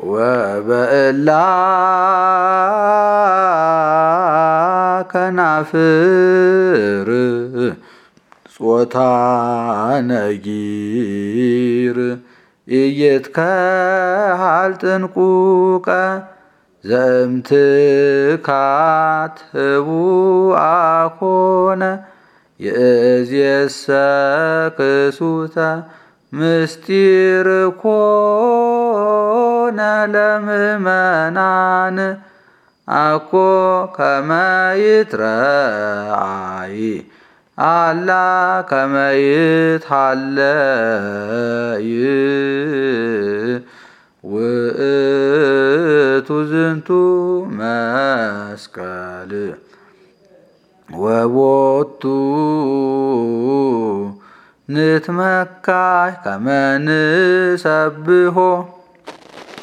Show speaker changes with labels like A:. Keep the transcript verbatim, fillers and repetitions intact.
A: ወበእላ ከናፍር ጾታ ነጊር ኢይትከሃል ጥንቁቀ ዘእምትካት ህቡአ ኮነ ይእዜሰ ክሱተ ምስጢር ኮነ ለምእመናን አኮ ከመ ይትረአይ አላ ከመ ይትሃለይ ውእቱ ዝንቱ መስቀል ወቦቱ ንትመካህ ከመ ንሰብሖ